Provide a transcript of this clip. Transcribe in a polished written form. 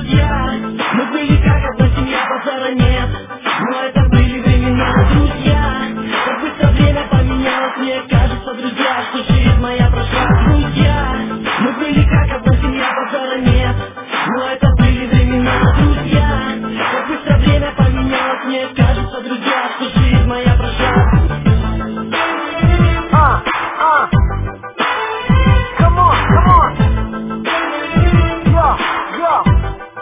друзья. Мы были как одна семья по стороне.